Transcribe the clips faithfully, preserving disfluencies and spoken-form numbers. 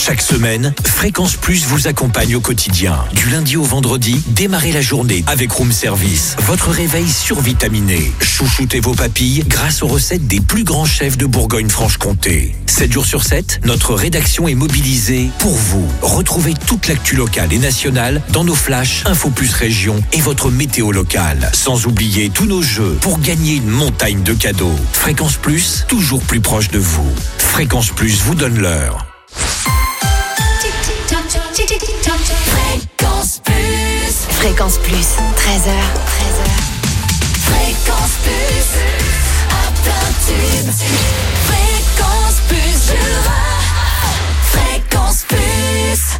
Chaque semaine, Fréquence Plus vous accompagne au quotidien. Du lundi au vendredi, démarrez la journée avec Room Service. Votre réveil survitaminé. Chouchoutez vos papilles grâce aux recettes des plus grands chefs de Bourgogne-Franche-Comté. sept jours sur sept, notre rédaction est mobilisée pour vous. Retrouvez toute l'actu locale et nationale dans nos flashs Info Plus Région et votre météo locale. Sans oublier tous nos jeux pour gagner une montagne de cadeaux. Fréquence Plus, toujours plus proche de vous. Fréquence Plus vous donne l'heure. Fréquence Plus. Fréquence Plus, treize heures. treize heures. Fréquence Plus. À plein tube. Fréquence Plus, Jura. Fréquence Plus.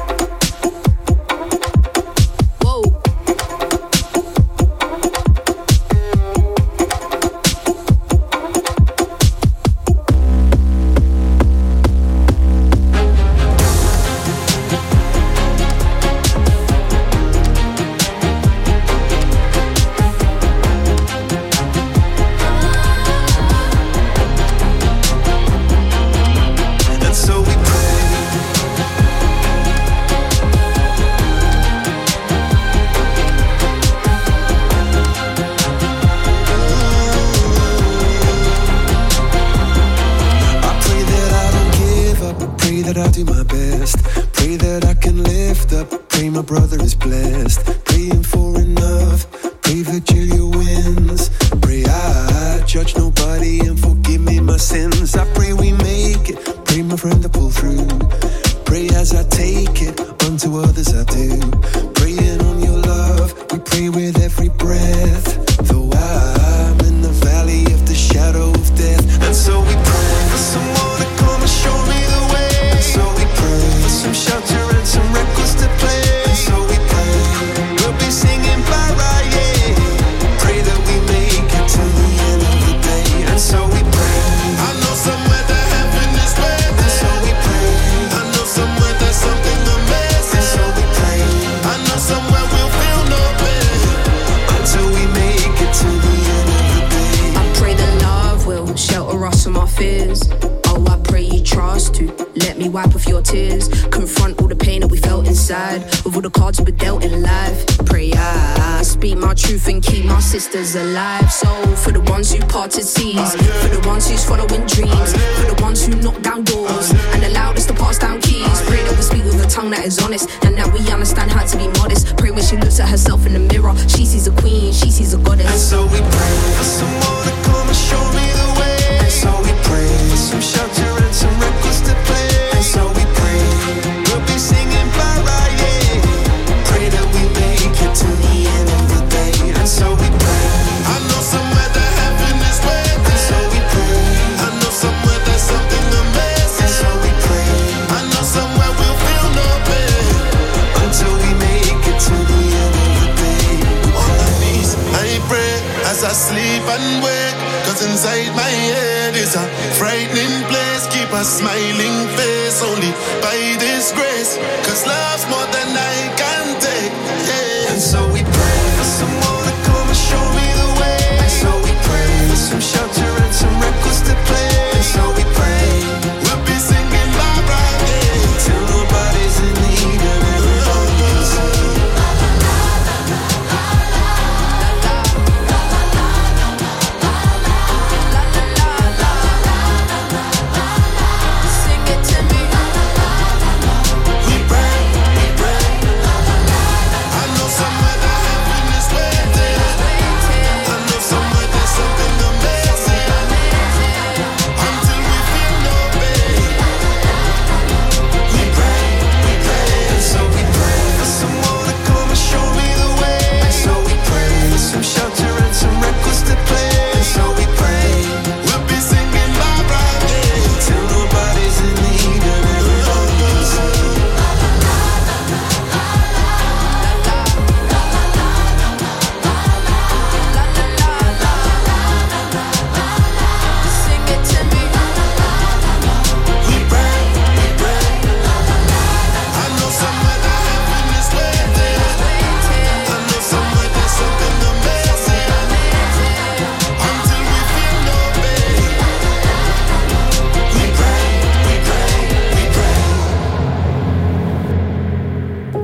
Alive, so for the ones who parted seas, for the ones who's following dreams, for the ones who knock down doors and allow us to pass down keys. Pray that we speak with a tongue that is honest and that we understand how to be modest. Pray when she looks at herself in the mirror, she sees a queen, she sees a goddess. And so we pray for someone to come and show me the way. And so we pray for some shelter and some records to play. And so we pray we'll be singing bye bye, yeah. Pray that we make it to the end of the day. And so we pray. I know somewhere that heaven is waiting. And so we pray. I know somewhere there's something amazing. And so we pray. I know somewhere we'll feel no pain until we make it to the end of the day. On my knees, I pray as I sleep and wake. Cause inside my head is a frightening place. Keep a smiling face only by this grace. Cause love's more than I can take, yeah. And so we pray for someone to come and show me the way. And so we pray for some shelter and some records to play. And so we pray we'll be singing bye bye, yeah, till nobody's in need and everybody can sing. Sing it to me. We pray, we pray. I know somewhere that heaven is waiting. I know somewhere there's something amazing.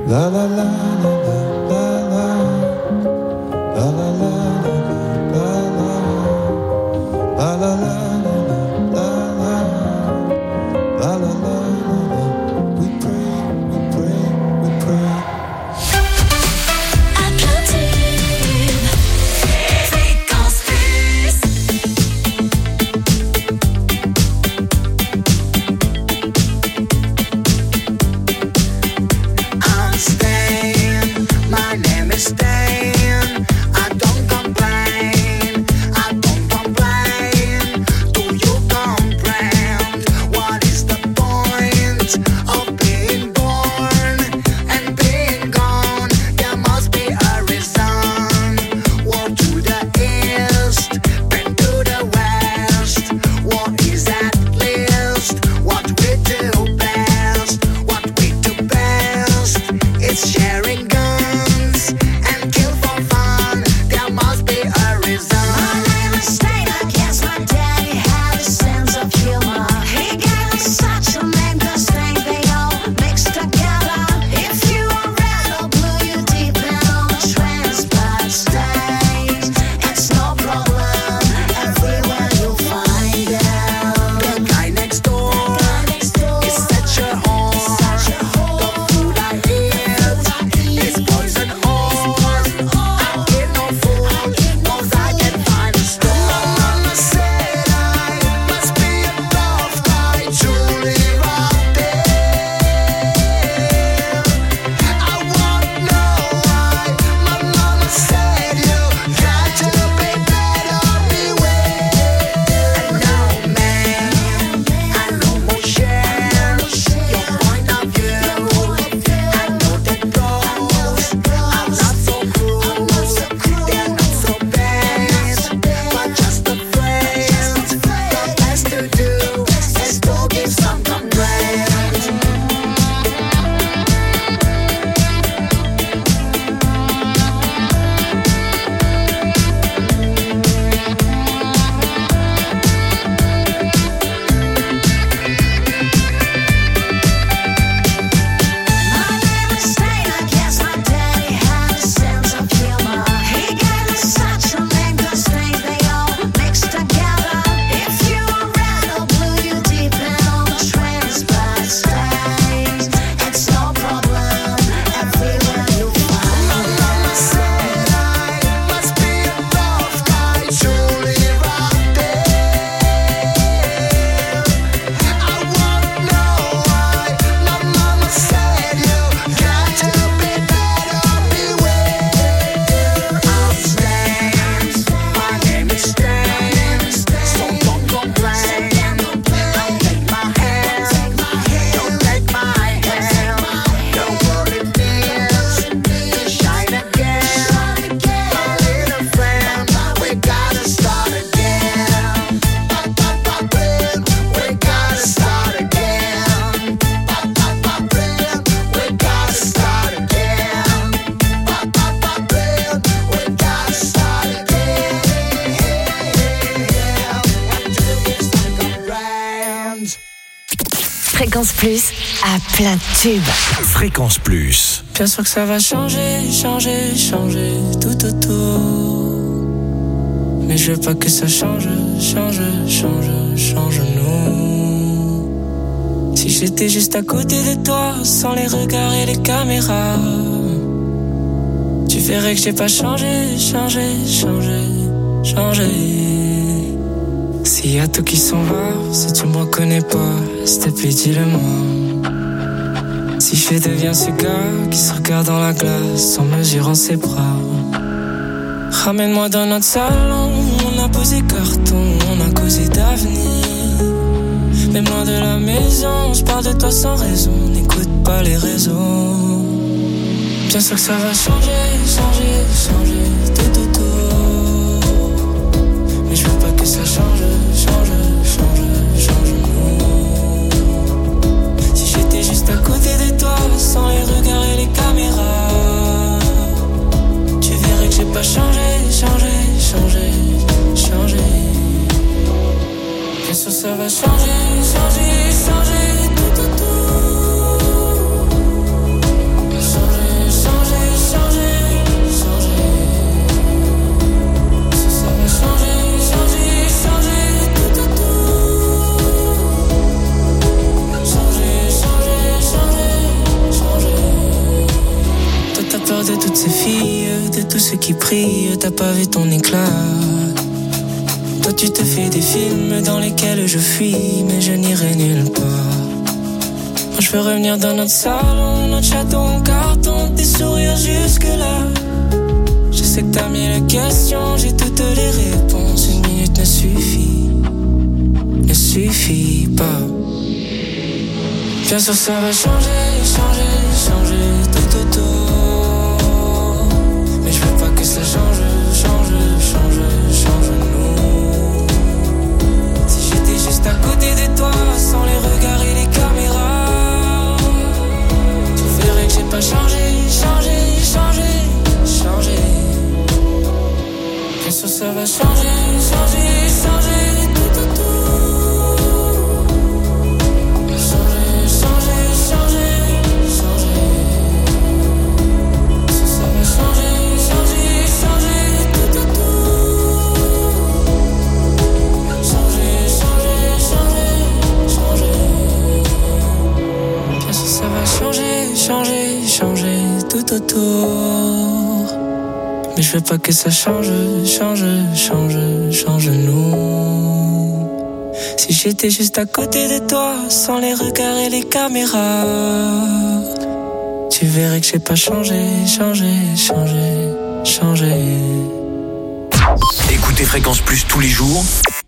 La la la la la la la la la la la la la la. Fréquence Plus à plein de tubes. Fréquence Plus. Bien sûr que ça va changer, changer, changer tout autour. Mais je veux pas que ça change, change, change, change nous. Si j'étais juste à côté de toi, sans les regards et les caméras, tu verrais que j'ai pas changé, changé, changé, changé. S'il y a tout qui s'en va, si tu me reconnais pas, s'il te plaît dis-le-moi. Si je deviens ce gars qui se regarde dans la glace en mesurant ses bras. Ramène-moi dans notre salon, on a posé carton, on a causé d'avenir. Même loin de la maison, je parle de toi sans raison, n'écoute pas les réseaux. Bien sûr que ça va changer, changer, changer tout autour. Mais je veux pas que ça change, change, change, change nous. Si j'étais juste à côté de toi, sans les regards et les caméras, tu verrais que j'ai pas changé, changé, changé, changé. Bien sûr ça va changer, changer, changer tout autour. Changer. ces filles, de tous ceux qui prient, t'as pas vu ton éclat. Toi tu te fais des films dans lesquels je fuis, mais je n'irai nulle part. Moi je veux revenir dans notre salon, notre château en carton, tes sourires jusque là. Je sais que t'as mille questions, j'ai toutes les réponses. Une minute ne suffit, ne suffit pas. Bien sûr ça va changer, changer, changer tout autour. Mais je veux pas que ça change, change, change, change nous. Si j'étais juste à côté de toi, sans les regards et les caméras, tu verrais que j'ai pas changé, changé, changé, changé. Bien sûr ça va changer, changer, changer tout autour. Changer, changer, changer, changer. Bien sûr ça va changer, changer, changer tout autour. Changer, changer, changer, changer. Bien sûr ça va changer, changer, changer tout autour. Mais je veux pas que ça change, change, change, change nous. Si j'étais juste à côté de toi, sans les regards et les caméras, tu verrais que j'ai pas changé, changé, changé, changé. Écoutez Fréquence Plus tous les jours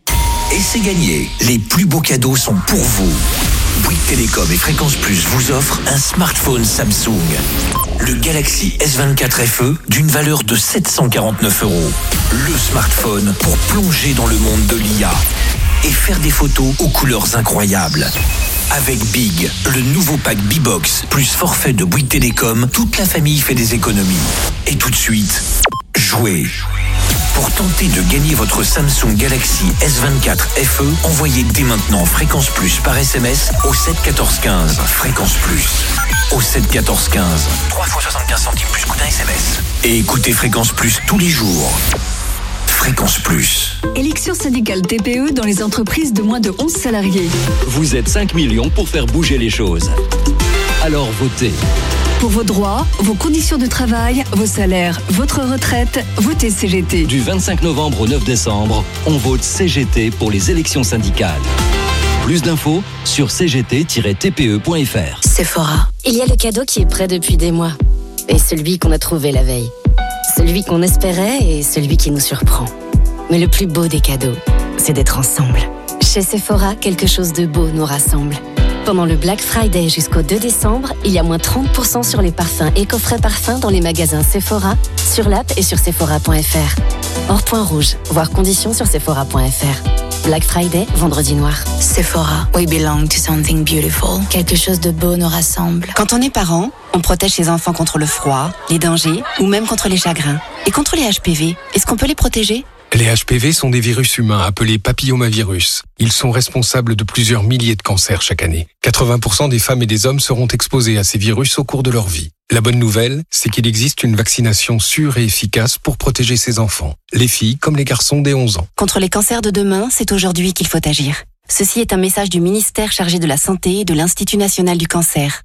et c'est gagné. Les plus beaux cadeaux sont pour vous. Bouygues Télécom et Fréquence Plus vous offrent un smartphone Samsung. Le Galaxy S vingt-quatre F E d'une valeur de sept cent quarante-neuf euros. Le smartphone pour plonger dans le monde de l'I A et faire des photos aux couleurs incroyables. Avec Big, le nouveau pack B-Box plus forfait de Bouygues Télécom, toute la famille fait des économies. Et tout de suite, jouez. Pour tenter de gagner votre Samsung Galaxy S vingt-quatre F E, envoyez dès maintenant Fréquence Plus par S M S au sept quatorze quinze. Fréquence Plus au sept quatorze quinze. trois fois soixante-quinze centimes plus coût d'un S M S. Et écoutez Fréquence Plus tous les jours. Fréquence Plus. Élection syndicale T P E dans les entreprises de moins de onze salariés. Vous êtes cinq millions pour faire bouger les choses. Alors votez. Pour vos droits, vos conditions de travail, vos salaires, votre retraite, votez C G T. Du vingt-cinq novembre au neuf décembre, on vote C G T pour les élections syndicales. Plus d'infos sur c g t tiret t p e point f r. Sephora. Il y a le cadeau qui est prêt depuis des mois. Et celui qu'on a trouvé la veille. Celui qu'on espérait et celui qui nous surprend. Mais le plus beau des cadeaux, c'est d'être ensemble. Chez Sephora, quelque chose de beau nous rassemble. Pendant le Black Friday jusqu'au deux décembre, il y a moins trente pour cent sur les parfums et coffrets parfums dans les magasins Sephora, sur l'app et sur sephora point f r. Hors point rouge, voir conditions sur sephora point f r. Black Friday, vendredi noir. Sephora, we belong to something beautiful. Quelque chose de beau nous rassemble. Quand on est parent, on protège ses enfants contre le froid, les dangers ou même contre les chagrins. Et contre les H P V, est-ce qu'on peut les protéger ? Les H P V sont des virus humains appelés papillomavirus. Ils sont responsables de plusieurs milliers de cancers chaque année. quatre-vingts pour cent des femmes et des hommes seront exposés à ces virus au cours de leur vie. La bonne nouvelle, c'est qu'il existe une vaccination sûre et efficace pour protéger ces enfants, les filles comme les garçons dès onze ans. Contre les cancers de demain, c'est aujourd'hui qu'il faut agir. Ceci est un message du ministère chargé de la Santé et de l'Institut National du Cancer.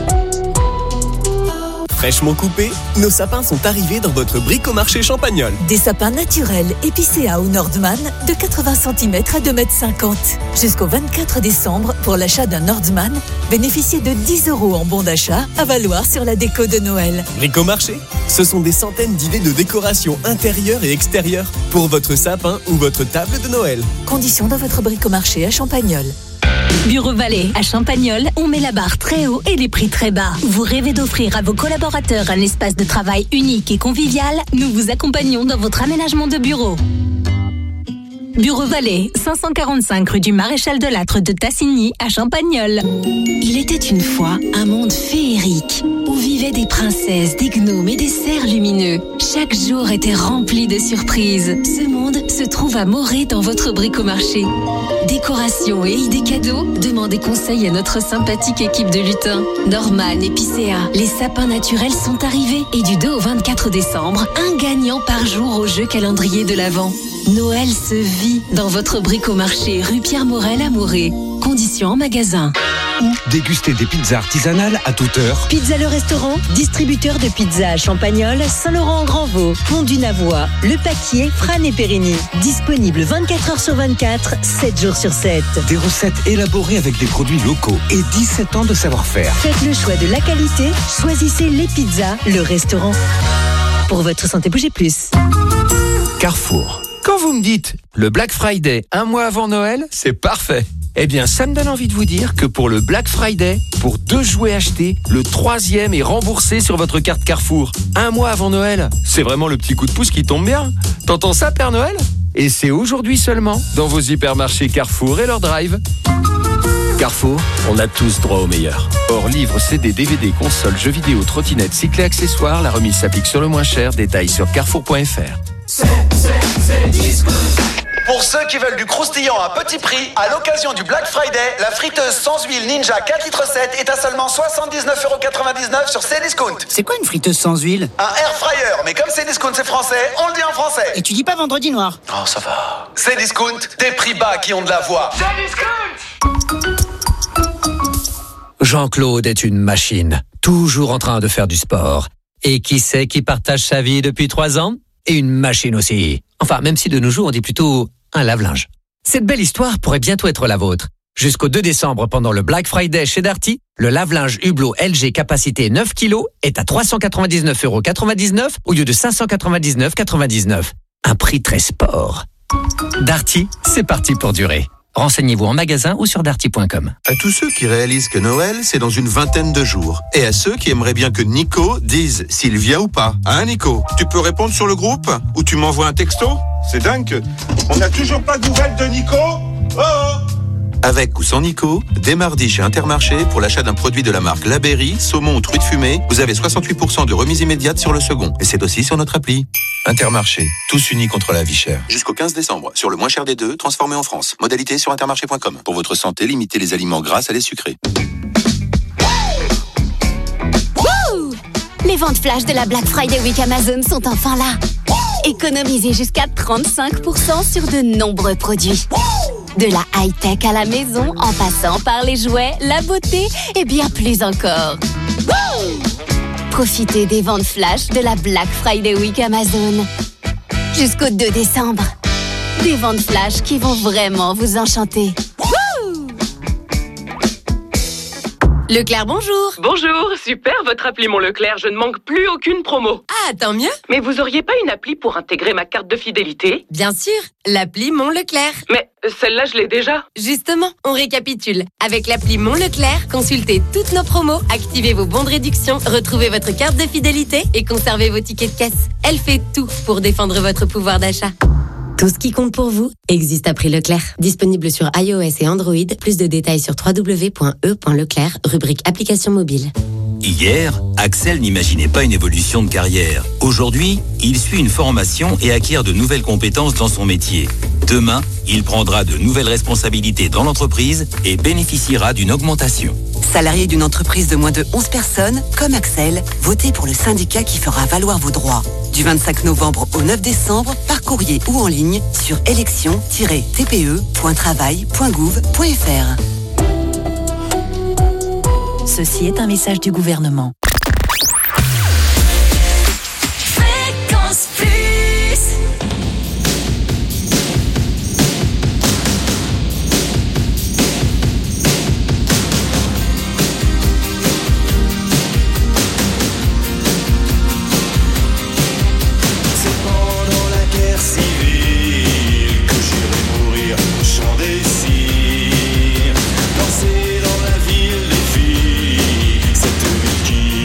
Fraîchement coupés, nos sapins sont arrivés dans votre bricomarché Champagnole. Des sapins naturels épicéa ou Nordman de quatre-vingts centimètres à deux mètres cinquante. Jusqu'au vingt-quatre décembre, pour l'achat d'un Nordman, bénéficiez de dix euros en bon d'achat à valoir sur la déco de Noël. Bricomarché, ce sont des centaines d'idées de décoration intérieure et extérieure pour votre sapin ou votre table de Noël. Conditions dans votre bricomarché à Champagnole. Bureau Vallée, à Champagnole, on met la barre très haut et les prix très bas. Vous rêvez d'offrir à vos collaborateurs un espace de travail unique et convivial? Nous vous accompagnons dans votre aménagement de bureau. Bureau Vallée, cinq cent quarante-cinq rue du Maréchal de Lattre de Tassigny à Champagnole. Il était une fois un monde féerique où vivaient des princesses, des gnomes et des cerfs lumineux. Chaque jour était rempli de surprises. Ce monde se trouve à Morée dans votre bricomarché. Décoration et idées cadeaux, demandez conseil à notre sympathique équipe de lutins. Norman et Picéa, les sapins naturels sont arrivés et du deux au vingt-quatre décembre, un gagnant par jour au jeu calendrier de l'Avent. Noël se vit dans votre bricomarché rue Pierre Morel à Morée. Conditions en magasin. ou déguster des pizzas artisanales à toute heure. Pizza le restaurant, distributeur de pizza à Champagnole, Saint-Laurent-en-Grand-Vaux, Pont-du-Navois, Le Paquier, Frane et Périgny. Disponible vingt-quatre heures sur vingt-quatre, sept jours sur sept. Des recettes élaborées avec des produits locaux et dix-sept ans de savoir-faire. Faites le choix de la qualité, choisissez les pizzas, le restaurant. Pour votre santé, bougez plus. Carrefour. Quand vous me dites le Black Friday un mois avant Noël, c'est parfait. Eh bien, ça me donne envie de vous dire que pour le Black Friday, pour deux jouets achetés, le troisième est remboursé sur votre carte Carrefour. Un mois avant Noël, c'est vraiment le petit coup de pouce qui tombe bien. T'entends ça, Père Noël ? Et c'est aujourd'hui seulement dans vos hypermarchés Carrefour et leur drive. Carrefour, on a tous droit au meilleur. Hors livres, C D, D V D, consoles, jeux vidéo, trottinettes, cycles et accessoires, la remise s'applique sur le moins cher. Détails sur carrefour point f r. C'est, c'est, c'est Discount. Pour ceux qui veulent du croustillant à petit prix, à l'occasion du Black Friday, la friteuse sans huile Ninja quatre litres sept est à seulement soixante-dix-neuf euros quatre-vingt-dix-neuf sur Cdiscount. C'est quoi une friteuse sans huile ? Un air fryer, mais comme Cdiscount c'est français, on le dit en français. Et tu dis pas vendredi noir ? Oh, ça va. Cdiscount, des prix bas qui ont de la voix. Cdiscount. Jean-Claude est une machine, toujours en train de faire du sport. Et qui c'est qui partage sa vie depuis trois ans ? Et une machine aussi. Enfin, même si de nos jours, on dit plutôt un lave-linge. Cette belle histoire pourrait bientôt être la vôtre. Jusqu'au deux décembre, pendant le Black Friday chez Darty, le lave-linge Hublot L G capacité neuf kilos est à trois cent quatre-vingt-dix-neuf euros quatre-vingt-dix-neuf au lieu de cinq cent quatre-vingt-dix-neuf euros quatre-vingt-dix-neuf. Un prix très sport. Darty, c'est parti pour durer. Renseignez-vous en magasin ou sur darty point com. À tous ceux qui réalisent que Noël, c'est dans une vingtaine de jours. Et à ceux qui aimeraient bien que Nico dise s'il vient ou pas. Hein, Nico ? Tu peux répondre sur le groupe ? Ou tu m'envoies un texto ? C'est dingue. On n'a toujours pas de nouvelles de Nico ? Oh, oh. Avec ou sans Nico, dès mardi chez Intermarché, pour l'achat d'un produit de la marque La Berry, saumon ou truite fumée, vous avez soixante-huit pour cent de remise immédiate sur le second. Et c'est aussi sur notre appli. Intermarché, tous unis contre la vie chère. Jusqu'au quinze décembre, sur le moins cher des deux, transformé en France. Modalité sur intermarché point com. Pour votre santé, limitez les aliments gras à les sucrés. Wouh! Les ventes flash de la Black Friday Week Amazon sont enfin là. Économisez jusqu'à trente-cinq pour cent sur de nombreux produits. De la high-tech à la maison, en passant par les jouets, la beauté et bien plus encore. Wouh! Profitez des ventes flash de la Black Friday Week Amazon. Jusqu'au deux décembre. Des ventes flash qui vont vraiment vous enchanter. Wouh! Leclerc, bonjour. Bonjour, super votre appli Mon Leclerc, je ne manque plus aucune promo. Ah, tant mieux. Mais vous auriez pas une appli pour intégrer ma carte de fidélité ? Bien sûr, l'appli Mon Leclerc. Mais celle-là, je l'ai déjà. Justement, on récapitule. Avec l'appli Mon Leclerc, consultez toutes nos promos, activez vos bons de réduction, retrouvez votre carte de fidélité et conservez vos tickets de caisse. Elle fait tout pour défendre votre pouvoir d'achat. Tout ce qui compte pour vous existe à prix Leclerc. Disponible sur iOS et Android. Plus de détails sur w w w point e point leclerc, rubrique application mobile. Hier, Axel n'imaginait pas une évolution de carrière. Aujourd'hui, il suit une formation et acquiert de nouvelles compétences dans son métier. Demain, il prendra de nouvelles responsabilités dans l'entreprise et bénéficiera d'une augmentation. Salarié d'une entreprise de moins de onze personnes, comme Axel, votez pour le syndicat qui fera valoir vos droits. Du vingt-cinq novembre au neuf décembre, par courrier ou en ligne sur élection tiret t p e point travail point gouv point f r. Ceci est un message du gouvernement. Fréquence Plus. Danser dans la ville des filles, cette ville qui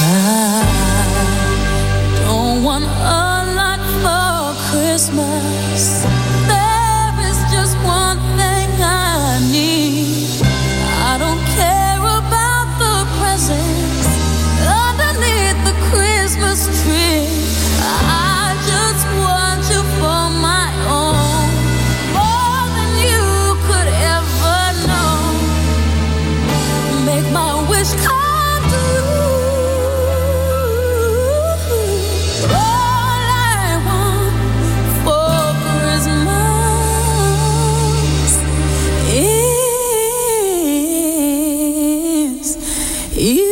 don't want a lot for Christmas. There is just one thing I need. I don't care about the presents underneath the Christmas tree. I just want you for my own, more than you could ever know. Make my wish come true. All I want for Christmas is you.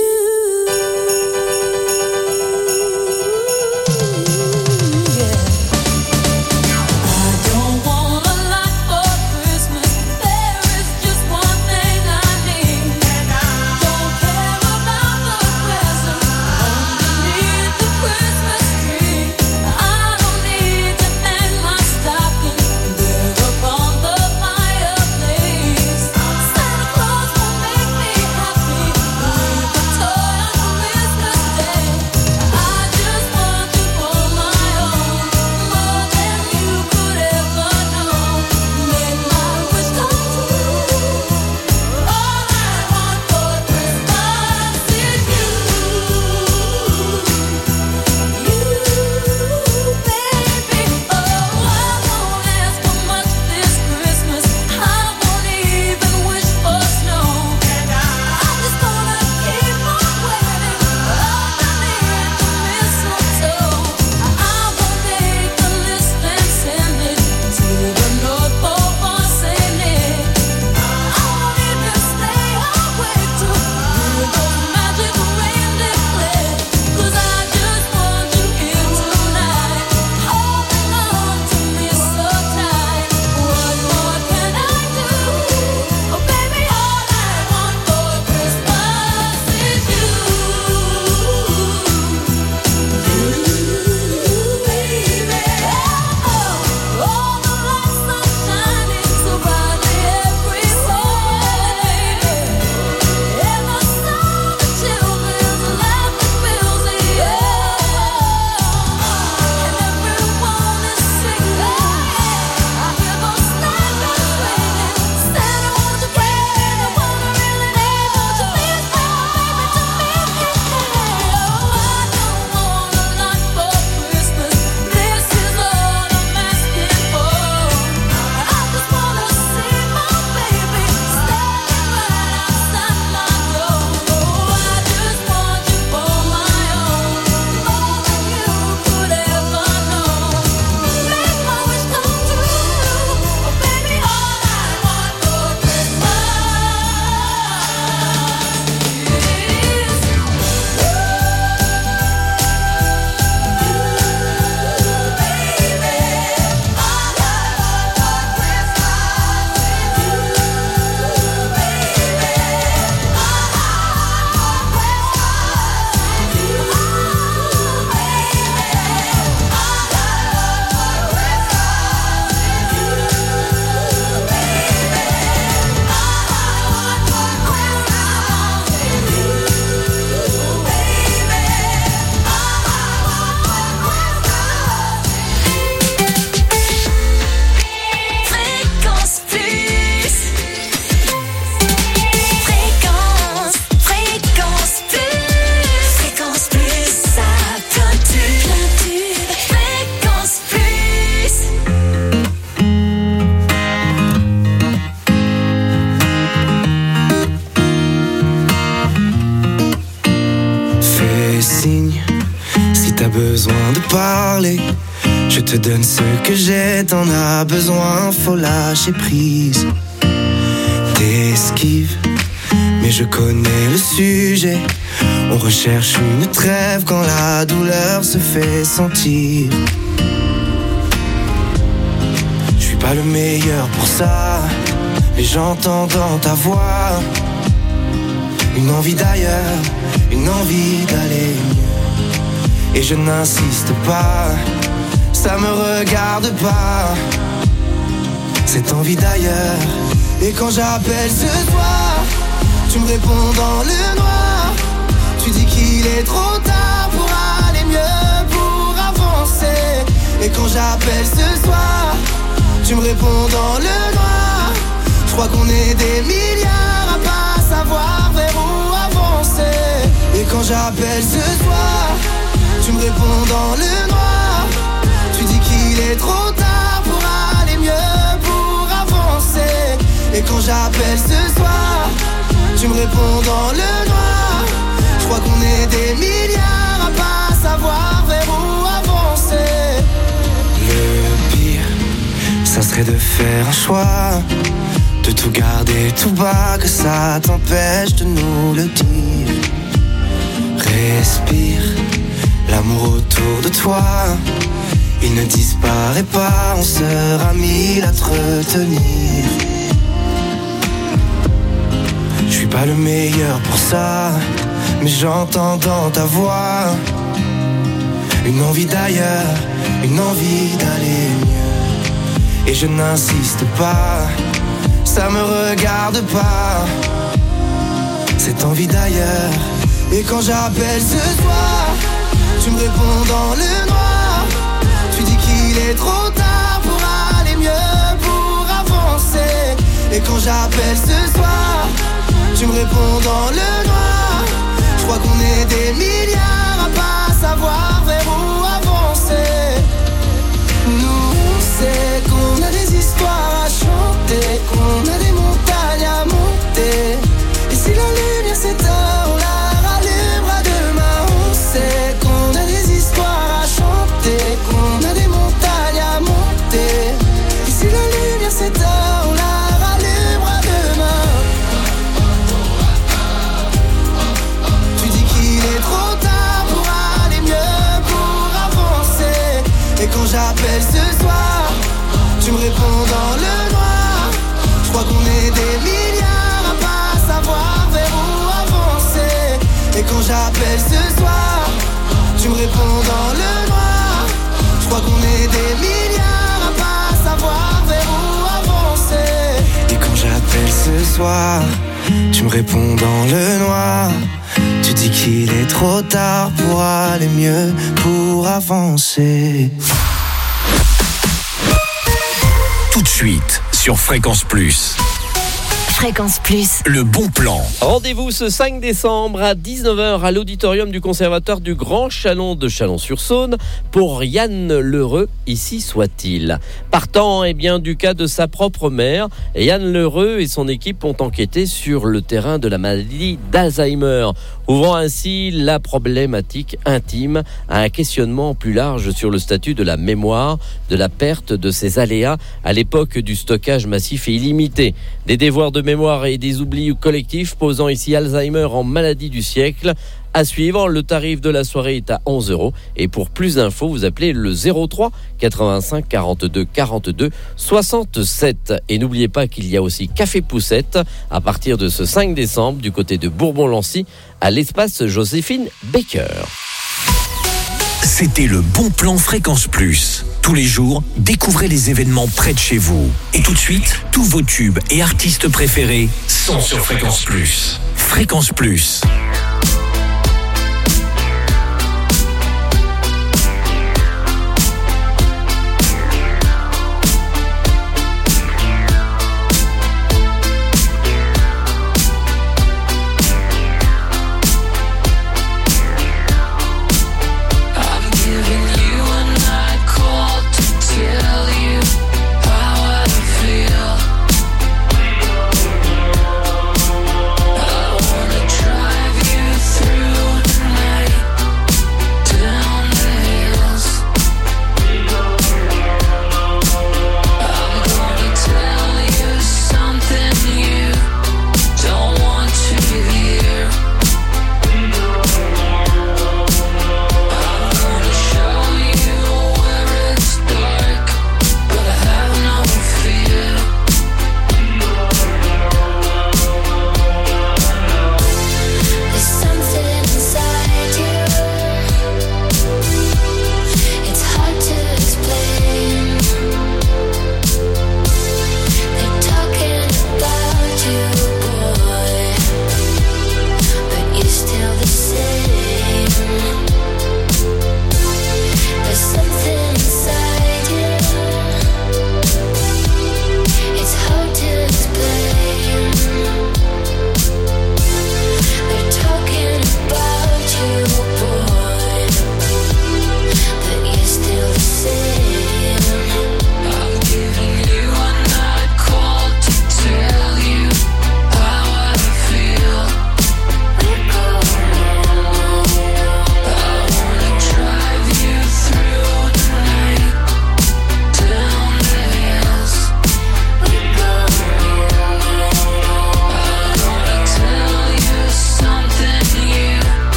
besoin de parler. Je te donne ce que j'ai, t'en as besoin, faut lâcher prise. T'esquives, mais je connais le sujet. On recherche une trêve quand la douleur se fait sentir. Je suis pas le meilleur pour ça, mais j'entends dans ta voix une envie d'ailleurs, une envie d'aller mieux. Et je n'insiste pas, ça me regarde pas, cette envie d'ailleurs. Et quand j'appelle ce soir, tu me réponds dans le noir. Tu dis qu'il est est trop tard pour aller mieux, pour avancer. Et quand j'appelle ce soir, tu me réponds dans le noir. Je crois qu'on est des milliards à pas savoir vers où avancer. Et quand j'appelle ce soir, tu me réponds dans le noir. Tu dis qu'il est trop tard pour aller mieux, pour avancer. Et quand j'appelle ce soir, tu me réponds dans le noir. Je crois qu'on est des milliards à pas savoir vers où avancer. Le pire, ça serait de faire un choix, de tout garder tout bas, que ça t'empêche de nous le dire. Respire, l'amour autour de toi, il ne disparaît pas, on sera mille à te retenir. Je suis pas le meilleur pour ça, mais j'entends dans ta voix une envie d'ailleurs, une envie d'aller mieux. Et je n'insiste pas, ça me regarde pas, cette envie d'ailleurs. Et quand j'appelle ce soir, tu me réponds dans le noir. Tu dis qu'il est trop tard pour aller mieux, pour avancer. Et quand j'appelle ce soir, tu me réponds dans le noir. Je crois qu'on est des milliards à pas savoir vers où avancer. Nous on sait qu'on a des histoires à chanter, qu'on a des montagnes à monter. Et si la lumière s'éteint, on la rallumera demain. On sait qu'on a des histoires à chanter, qu'on a des montagnes à monter. Et si la lumière s'éteint, on la rallumera demain. Tu dis qu'il est trop tard pour aller mieux, pour avancer. Et quand j'appelle ce soir, tu me réponds dans le noir. Je crois qu'on est des milliards à pas savoir vers où avancer. Et quand j'appelle ce soir, tu me réponds dans le noir. Je crois qu'on est des milliards à pas savoir vers où avancer. Et quand j'appelle ce soir, tu me réponds dans le noir. Tu dis qu'il est trop tard pour aller mieux, pour avancer. Tout de suite sur Fréquence Plus. Fréquence Plus. Le bon plan. Rendez-vous ce cinq décembre à dix-neuf heures à l'auditorium du Conservatoire du Grand Chalon de Chalon-sur-Saône pour Yann Lheureux, ici soit-il. Partant eh bien, du cas de sa propre mère, Yann Lheureux et son équipe ont enquêté sur le terrain de la maladie d'Alzheimer, ouvrant ainsi la problématique intime à un questionnement plus large sur le statut de la mémoire, de la perte de ses aléas à l'époque du stockage massif et illimité, des dévoirs de mémoire et des oublis collectifs posant ici Alzheimer en maladie du siècle. À suivre, le tarif de la soirée est à onze euros et pour plus d'infos, vous appelez le zéro trois quatre-vingt-cinq quarante-deux quarante-deux soixante-sept. Et n'oubliez pas qu'il y a aussi Café Poussette à partir de ce cinq décembre du côté de Bourbon-Lancy à l'espace Joséphine Baker. C'était le bon plan Fréquence Plus. Tous les jours, découvrez les événements près de chez vous. Et tout de suite, tous vos tubes et artistes préférés sont sur Fréquence Plus. Fréquence Plus. Drive you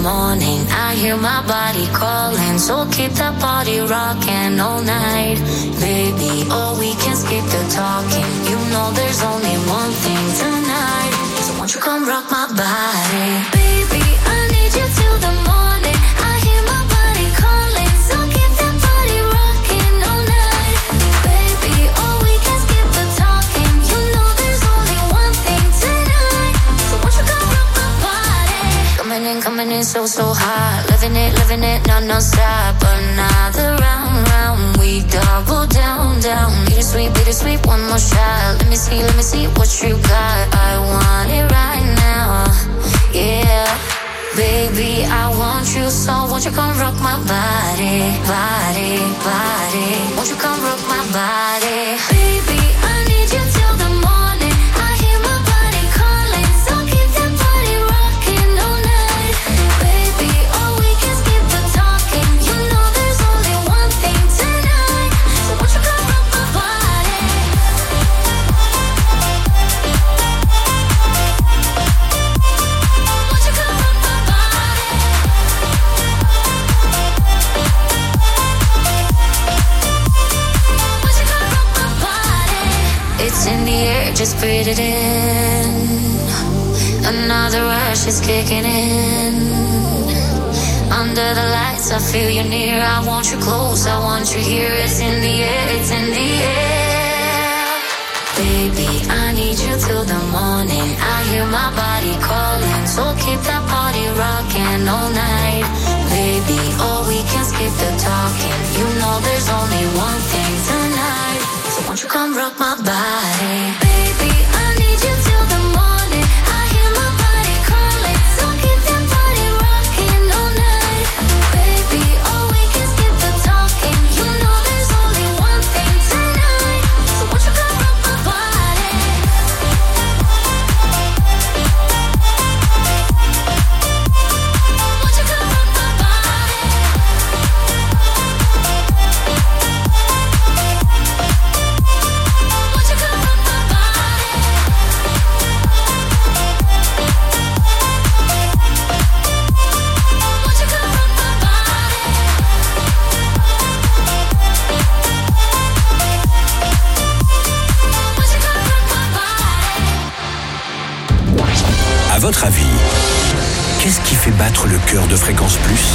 morning, I hear my body calling. So keep that body rocking all night. Baby, oh, we can skip the talking. You know there's only one thing tonight. So won't you come rock my body? Baby, I need you till the morning. I hear my body calling. So keep that body rocking all night. Baby, oh, we can skip the talking. You know there's only one thing tonight. So won't you come rock my body? Coming in, coming in so, so hot. Living it, living it, no, no stop. Another round, round. We double down, down. Bittersweet, bittersweet, one more shot. Let me see, let me see what you got. I want it right now, yeah. Baby, I want you, so won't you come rock my body, body, body. Won't you come rock my body? Baby, I need you till the morning. I hear my body calling, so keep that body rocking all night. Baby, oh, we can skip the talking. You know there's only one thing tonight. So won't you come rock my body? Won't you come rock my body? Won't you come rock my body? It's in the air, just breathe it in. Another rush is kicking in. Under the lights, I feel you near. I want you close, I want you here. It's in the air, it's in the air. Baby, I need you till the morning. I hear my body calling, so keep that body rocking all night. Baby, oh, we can skip the talking. You know there's only one thing tonight. So won't you come rock my body? Baby, I need you till the morning. I hear my body calling, so keep that body rocking all night. Baby, oh, we can skip the talking. You know there's only one thing tonight. So won't you come rock my body? Won't you come rock my body? Won't you come rock my body? Won't you come rock my body? Won't you come rock my body? À votre avis, qu'est-ce qui fait battre le cœur de Fréquence Plus?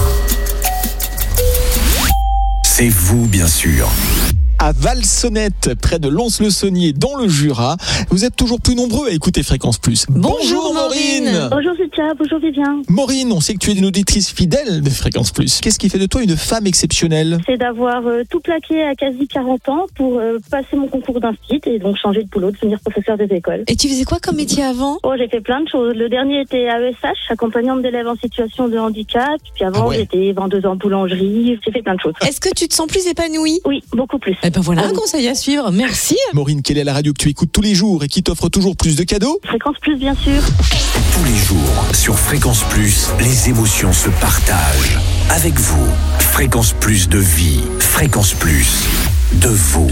C'est vous, bien sûr. À Valsonnette, près de Lons-le-Saunier, dans le Jura. Vous êtes toujours plus nombreux à écouter Fréquence Plus. Bonjour Maureen. Bonjour Cynthia, bonjour Vivien. Maureen, on sait que tu es une auditrice fidèle de Fréquence Plus. Qu'est-ce qui fait de toi une femme exceptionnelle? C'est d'avoir euh, tout plaqué à quasi quarante ans pour euh, passer mon concours d'instit et donc changer de boulot, devenir professeur des écoles. Et tu faisais quoi comme métier avant? Oh, j'ai fait plein de choses. Le dernier était A E S H, accompagnante d'élèves en situation de handicap. Puis avant, Ah ouais. j'étais vendeuse en boulangerie. J'ai fait plein de choses. Est-ce que tu te sens plus épanouie? Oui, beaucoup plus. Eh ben voilà Ah un oui. conseil à suivre. Merci. Maureen, quelle est la radio que tu écoutes tous les jours et qui t'offre toujours plus de cadeaux? Fréquence Plus, bien sûr. Tous les jours, sur Fréquence Plus, les émotions se partagent. Avec vous, Fréquence Plus de vie, Fréquence Plus de vous.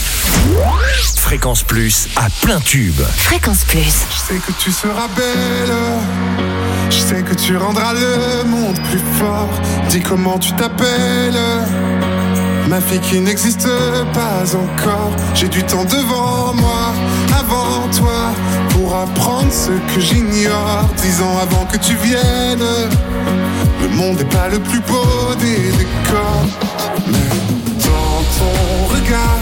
Fréquence Plus à plein tube. Fréquence Plus. Je sais que tu seras belle, je sais que tu rendras le monde plus fort. Dis comment tu t'appelles, ma fille qui n'existe pas encore. J'ai du temps devant moi, avant toi, pour apprendre ce que j'ignore. Dix ans avant que tu viennes, le monde n'est pas le plus beau des décors. Mais dans ton regard,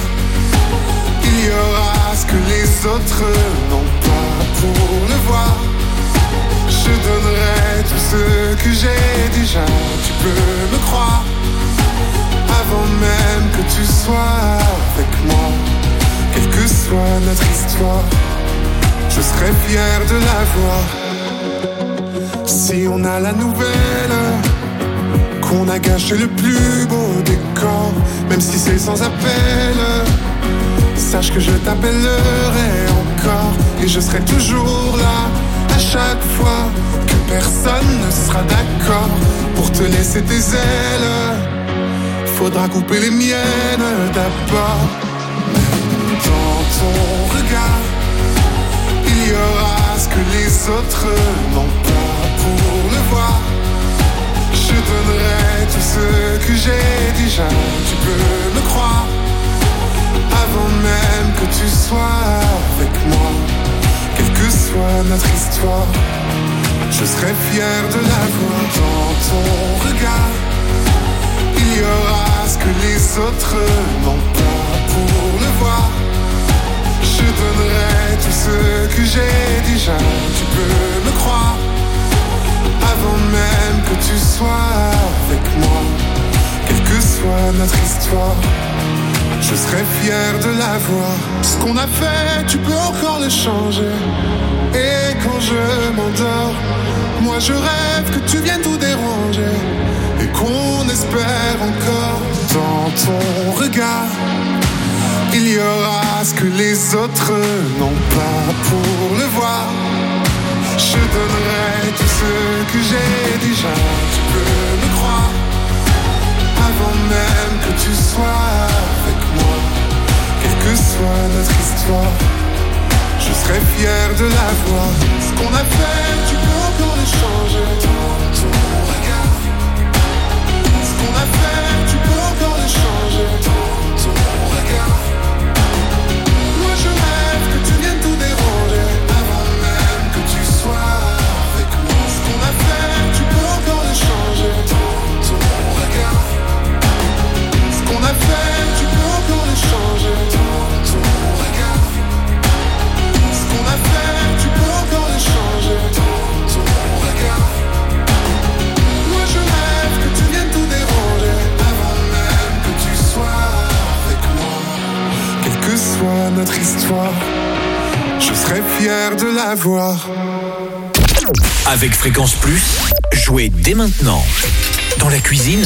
il y aura ce que les autres n'ont pas. Pour le voir, je donnerai tout ce que j'ai déjà. Tu peux me croire, avant même que tu sois avec moi. Quelle que soit notre histoire, je serai fier de la voir. Si on a la nouvelle qu'on a gâché le plus beau décor, même si c'est sans appel, sache que je t'appellerai encore. Et je serai toujours là à chaque fois que personne ne sera d'accord pour te laisser tes ailes. Faudra couper les miennes d'abord. Dans ton regard, il y aura ce que les autres n'ont pas. Pour le voir, donnerai tout ce que j'ai déjà, tu peux me croire. Avant même que tu sois avec moi, quelle que soit notre histoire, je serai fier de la voir dans ton regard. Il y aura ce que les autres n'ont pas pour le voir. Je donnerai tout ce que j'ai déjà, tu peux me croire. Avant même que tu sois avec moi, quelle que soit notre histoire, je serai fier de la voir. Ce qu'on a fait, tu peux encore le changer. Et quand je m'endors, moi je rêve que tu viennes tout déranger. Et qu'on espère encore dans ton regard. Il y aura ce que les autres n'ont pas pour le voir. Je donnerai tout ce que j'ai déjà, tu peux me croire. Avant même que tu sois avec moi, quelle que soit notre histoire, je serai fier de la voir. Ce qu'on a fait, tu peux encore le changer. Dans ton regard. Ce qu'on a fait, tu peux encore le changer. Dans ton regard. Moi je rêve que tu viennes tout déranger. Avant même que tu sois avec moi. Ce qu'on a fait, tu peux encore le changer. Dans ton regard. Ce qu'on a fait, tu peux encore le changer. Dans ton regard. Ce qu'on a fait, tu peux encore le changer. Dans ton regard. Moi je rêve que tu viennes tout déranger. Avant même que tu sois avec moi. Quelle que soit notre histoire, je serai fier de la voir. Avec Fréquence Plus, jouez dès maintenant. Dans la cuisine,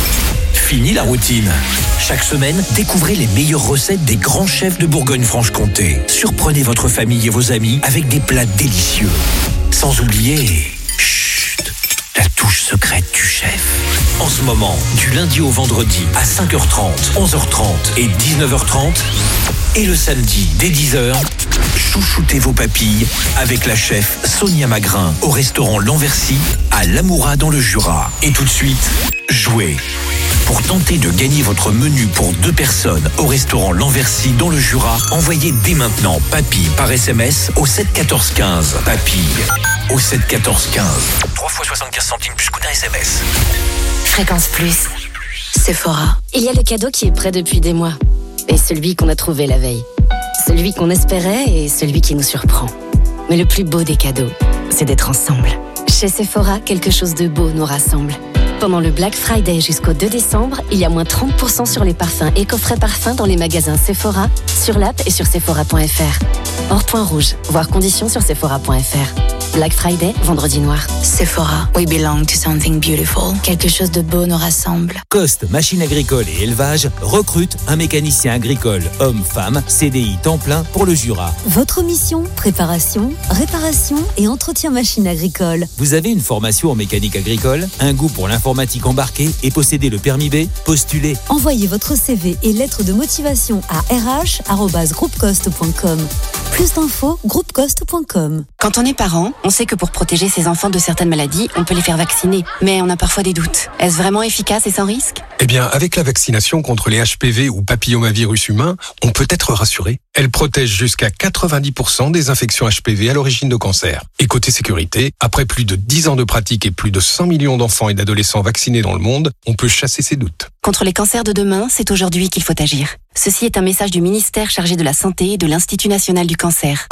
fini la routine. Chaque semaine, découvrez les meilleures recettes des grands chefs de Bourgogne-Franche-Comté. Surprenez votre famille et vos amis avec des plats délicieux. Sans oublier, chut, la touche secrète du chef. En ce moment, du lundi au vendredi à cinq heures trente, onze heures trente et dix-neuf heures trente. Et le samedi, dès dix heures, chouchoutez vos papilles avec la chef Sonia Magrin au restaurant L'Anversy à Lamoura dans le Jura. Et tout de suite, jouez. Pour tenter de gagner votre menu pour deux personnes au restaurant L'Anversy dans le Jura, envoyez dès maintenant papilles par S M S au sept quatorze quinze. Papilles au sept quatorze quinze. trois fois soixante-quinze centimes plus coût d'un S M S. Fréquence Plus, Sephora. Il y a le cadeau qui est prêt depuis des mois. Et celui qu'on a trouvé la veille. Celui qu'on espérait et celui qui nous surprend. Mais le plus beau des cadeaux, c'est d'être ensemble. Chez Sephora, quelque chose de beau nous rassemble. Pendant le Black Friday jusqu'au deux décembre, il y a moins trente pour cent sur les parfums et coffrets parfums dans les magasins Sephora, sur l'app et sur sephora point f r. Hors point rouge, voir conditions sur sephora point f r. Black Friday, vendredi noir. Sephora, we belong to something beautiful. Quelque chose de beau nous rassemble. Coste Machines Agricoles et Élevage recrute un mécanicien agricole, homme-femme, C D I temps plein pour le Jura. Votre mission, préparation, réparation et entretien machines agricoles. Vous avez une formation en mécanique agricole, un goût pour l'informatique embarquée et possédez le permis B? Postulez. Envoyez votre C V et lettre de motivation à r h arobase groupe coste point com. Plus d'infos, groupe coste point com. Quand on est parent, on sait que pour protéger ses enfants de certaines maladies, on peut les faire vacciner. Mais on a parfois des doutes. Est-ce vraiment efficace et sans risque ? Eh bien, avec la vaccination contre les H P V ou papillomavirus humains, on peut être rassuré. Elle protège jusqu'à quatre-vingt-dix pour cent des infections H P V à l'origine de cancer. Et côté sécurité, après plus de dix ans de pratique et plus de cent millions d'enfants et d'adolescents vaccinés dans le monde, on peut chasser ces doutes. Contre les cancers de demain, c'est aujourd'hui qu'il faut agir. Ceci est un message du ministère chargé de la Santé et de l'Institut National du Cancer.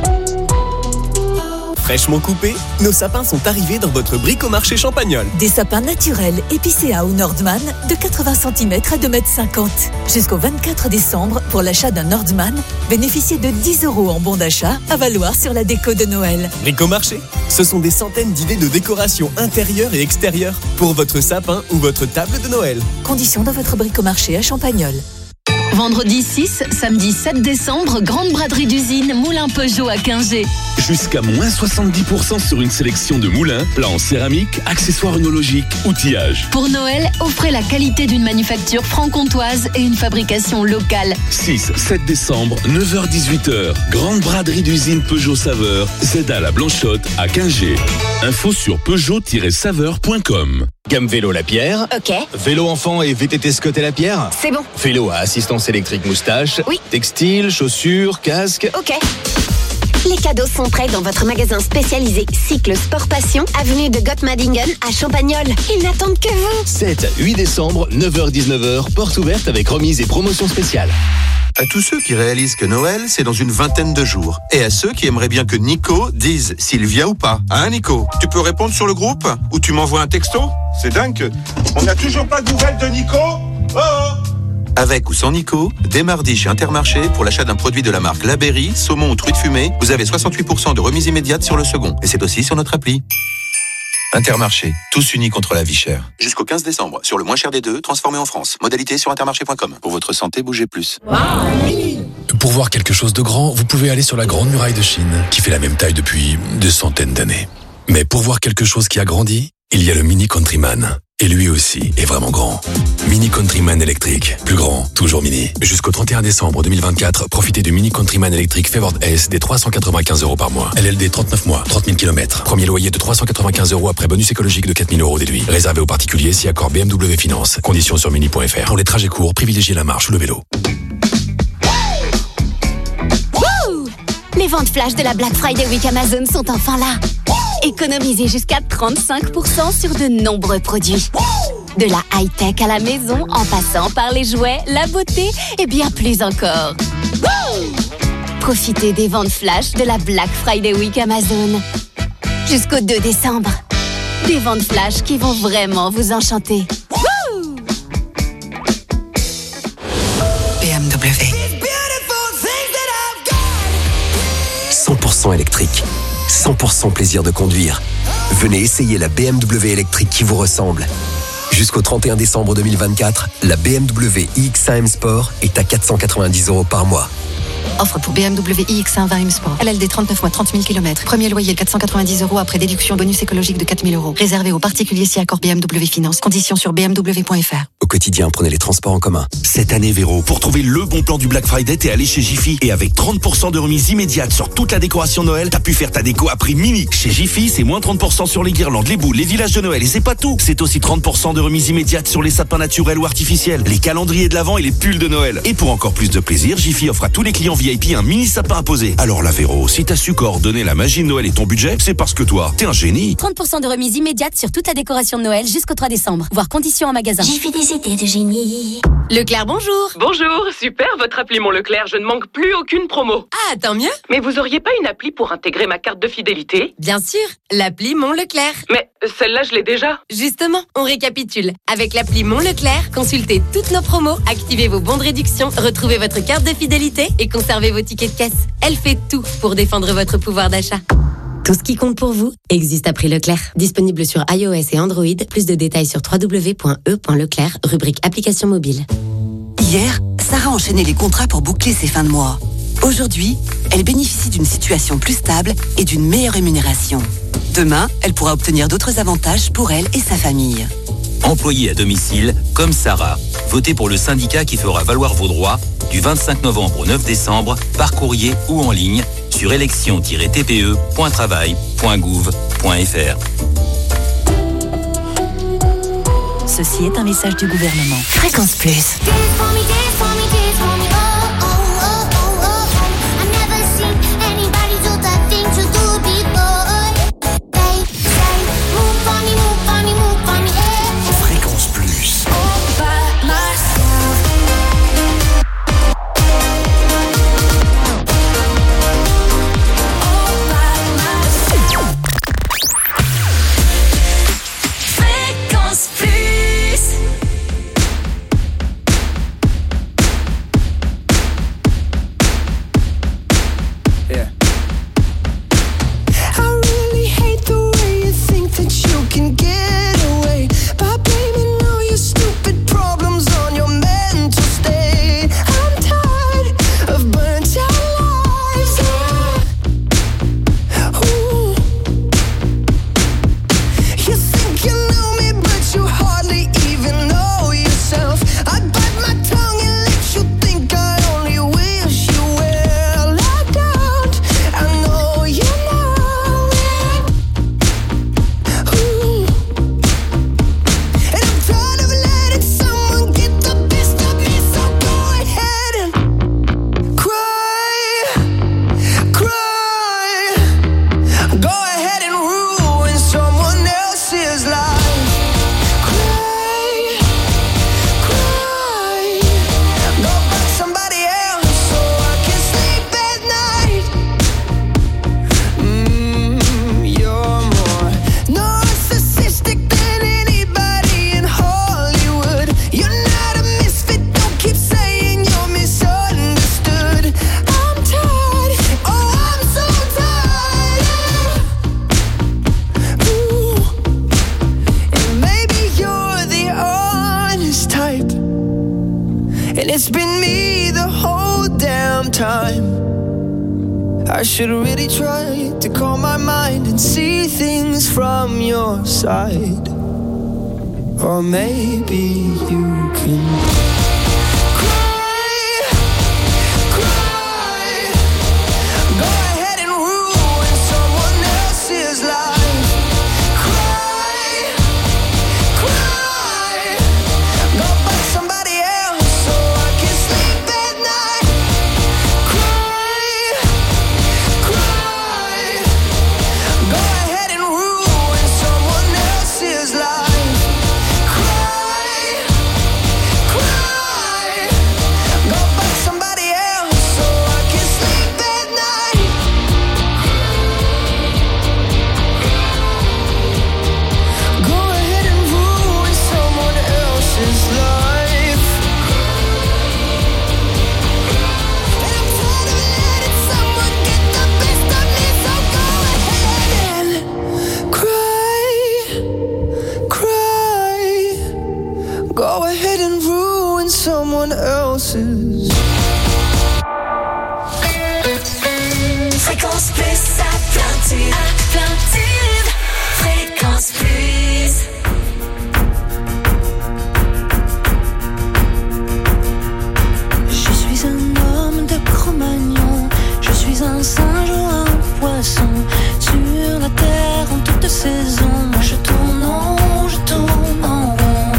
Fraîchement coupés, nos sapins sont arrivés dans votre bricomarché Champagnole. Des sapins naturels épicéa ou Nordman de quatre-vingts centimètres à deux mètres cinquante. Jusqu'au vingt-quatre décembre, pour l'achat d'un Nordman, bénéficiez de dix euros en bon d'achat à valoir sur la déco de Noël. Bricomarché, ce sont des centaines d'idées de décoration intérieure et extérieure pour votre sapin ou votre table de Noël. Conditions dans votre bricomarché à Champagnole. Vendredi six, samedi sept décembre, grande braderie d'usine Moulin Peugeot à Quingé. Jusqu'à moins soixante-dix pour cent sur une sélection de moulins, plats en céramique, accessoires œnologiques, outillage. Pour Noël, offrez la qualité d'une manufacture franc-comtoise et une fabrication locale. six sept décembre, neuf heures dix-huit heures. Grande braderie d'usine Peugeot Saveur, Zeda la Blanchotte à Quingé. Info sur peugeot tiret saveur point com. Gamme vélo Lapierre. Ok. Vélo enfant et V T T Scott et Lapierre. C'est bon. Vélo à assistance électrique moustache. Oui. Textile, chaussures, casques. Ok. Les cadeaux sont prêts dans votre magasin spécialisé Cycle Sport Passion, avenue de Gottmadingen à Champagnole. Ils n'attendent que vous. sept huit décembre, neuf heures dix-neuf heures, porte ouverte avec remise et promotion spéciale. À tous ceux qui réalisent que Noël, c'est dans une vingtaine de jours. Et à ceux qui aimeraient bien que Nico dise s'il vient ou pas. Hein, Nico? Tu peux répondre sur le groupe? Ou tu m'envoies un texto? C'est dingue. On n'a toujours pas de nouvelles de Nico? Oh, oh. Avec ou sans Nico, dès mardi chez Intermarché, pour l'achat d'un produit de la marque La Berry, saumon ou truite fumée, vous avez soixante-huit pour cent de remise immédiate sur le second. Et c'est aussi sur notre appli. Intermarché, tous unis contre la vie chère. Jusqu'au quinze décembre, sur le moins cher des deux, transformé en France. Modalité sur intermarché point com. Pour votre santé, bougez plus. Pour voir quelque chose de grand, vous pouvez aller sur la Grande Muraille de Chine, qui fait la même taille depuis des centaines d'années. Mais pour voir quelque chose qui a grandi, il y a le Mini Countryman. Et lui aussi est vraiment grand. Mini Countryman électrique. Plus grand, toujours mini. Jusqu'au trente et un décembre deux mille vingt-quatre, profitez du Mini Countryman électrique Favored S des trois cent quatre-vingt-quinze euros par mois. L L D trente-neuf mois, trente mille kilomètres. Premier loyer de trois cent quatre-vingt-quinze euros après bonus écologique de quatre mille euros déduit. Réservé aux particuliers si accord B M W Finance. Conditions sur mini point f r. Pour les trajets courts, privilégiez la marche ou le vélo. Wouh! Les ventes flash de la Black Friday Week Amazon sont enfin là. Économisez jusqu'à trente-cinq pour cent sur de nombreux produits. De la high-tech à la maison, en passant par les jouets, la beauté et bien plus encore. Wouh! Profitez des ventes flash de la Black Friday Week Amazon. Jusqu'au deux décembre. Des ventes flash qui vont vraiment vous enchanter. Wouh! B M W. cent pour cent électrique. cent pour cent plaisir de conduire. Venez essayer la B M W électrique qui vous ressemble. Jusqu'au trente et un décembre deux mille vingt-quatre, la B M W i X un M Sport est à quatre cent quatre-vingt-dix euros par mois. Offre pour B M W i X un vingt M Sport. L L D trente-neuf mois, trente mille kilomètres. Premier loyer quatre cent quatre-vingt-dix euros après déduction bonus écologique de quatre mille euros. Réservé aux particuliers si accord B M W Finance. Conditions sur b m w point f r. Au quotidien, prenez les transports en commun. Cette année, Véro, pour trouver le bon plan du Black Friday, t'es allé chez Jiffy. Et avec trente pour cent de remise immédiate sur toute la décoration Noël, t'as pu faire ta déco à prix mini. Chez Jiffy, c'est moins trente pour cent sur les guirlandes, les boules, les villages de Noël. Et c'est pas tout. C'est aussi trente pour cent de remise immédiate sur les sapins naturels ou artificiels, les calendriers de l'Avent et les pulls de Noël. Et pour encore plus de plaisir, Jiffy offre à tous les clients V I P un mini sapin à poser. Alors là, Véro, si t'as su coordonner la magie de Noël et ton budget, c'est parce que toi, t'es un génie. trente pour cent de remise immédiate sur toute la décoration de Noël jusqu'au trois décembre. Voir conditions en magasin. J'ai fait des idées de génie. Leclerc, bonjour. Bonjour, super votre appli Mon Leclerc, je ne manque plus aucune promo. Ah, tant mieux. Mais vous auriez pas une appli pour intégrer ma carte de fidélité? Bien sûr, l'appli Mon Leclerc. Mais celle-là, je l'ai déjà. Justement, on récapitule. Avec l'appli Mon Leclerc, consultez toutes nos promos, activez vos bons de réduction, retrouvez votre carte de fidélité et conservez vos tickets de caisse. Elle fait tout pour défendre votre pouvoir d'achat. Tout ce qui compte pour vous existe à prix Leclerc. Disponible sur iOS et Android. Plus de détails sur w w w point e point leclerc, rubrique application mobile. Hier, Sarah enchaînait les contrats pour boucler ses fins de mois. Aujourd'hui, elle bénéficie d'une situation plus stable et d'une meilleure rémunération. Demain, elle pourra obtenir d'autres avantages pour elle et sa famille. Employés à domicile, comme Sarah, votez pour le syndicat qui fera valoir vos droits du vingt-cinq novembre au neuf décembre, par courrier ou en ligne sur élection tiret t p e point travail point gouv point f r. Ceci est un message du gouvernement. Fréquence Plus. Fréquence Plus. Fréquence Plus. me the whole damn time. I should really try to calm my mind and see things from your side. Or maybe you can Fréquence Plus à plein tube, à plein tube. Fréquence Plus. Je suis un homme de Cro-Magnon. Je suis un singe ou un poisson. Sur la terre en toute saison. Moi je tourne en rond, je tourne en rond.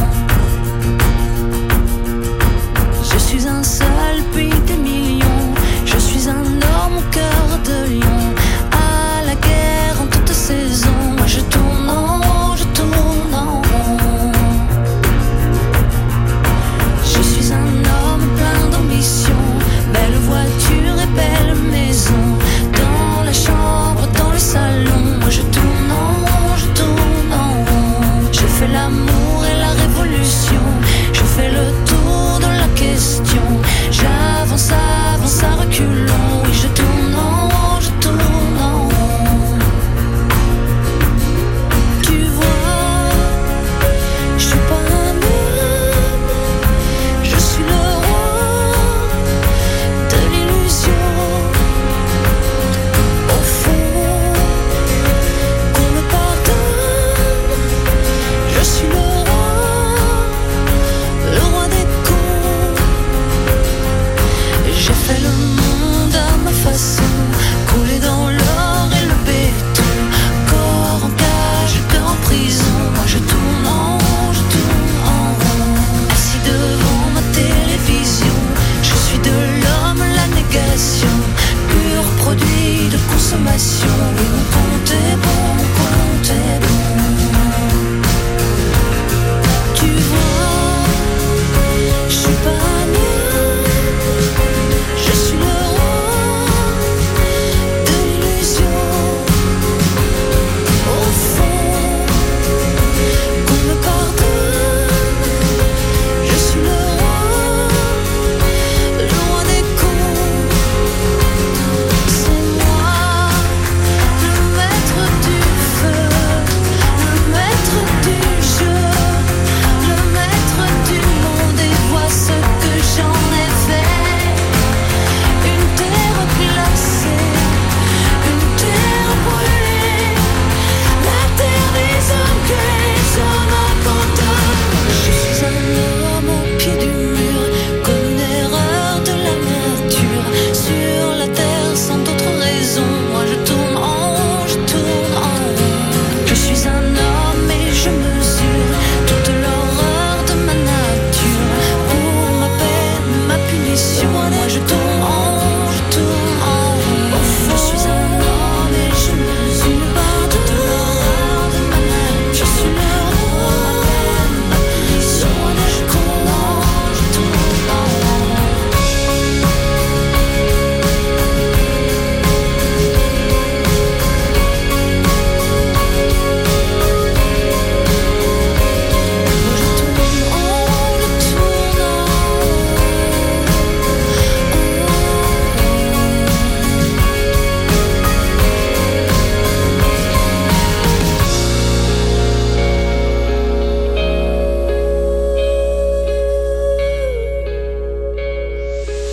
Je suis un seul puis des millions. Je suis un homme au cœur de lion. À la guerre en toute saison. Moi je tourne en rond, je tourne en rond. Je suis un homme plein d'ambition. Belle voiture et belle maison. Dans la chambre, dans le salon. Moi je tourne en rond, je tourne en rond. Je fais l'amour et la révolution. Je fais le tour de la question. J'avance, avance à reculons. Oui je tourne en rond, je tourne en rond. Tu vois, je suis pas un homme. Je suis le roi de l'illusion. Au fond, qu'on me pardonne. Je suis le roi, le roi des cons. J'ai fait le monde à ma façon, coulé dans l'or et le béton. Corps en cage, cœur en prison. Moi je tourne en rond, je tourne en rond. Assis devant ma télévision, je suis de l'homme la négation. Pur produit de consommation. Oui mon compte est bon, mon compte est bon. Tu vois, je suis pas un homme. Je suis le roi de l'illusion. Au fond, qu'on me pardonne. Je suis le roi, le roi des cons. C'est moi, le maître du feu, le maître du jeu, le maître du monde. Et vois ce que j'en ai fait. Une terre glacée, une terre brûlée, la terre des hommes que les hommes abandonnent. Je suis un homme au pied du mur, comme une erreur de la nature. Sur la terre sans d'autre raison. Moi je tourne en rond, je tourne en rond. Je suis un homme et je mesure toute l'horreur de ma nature. Pour ma peine, ma punition. Moi je tourne en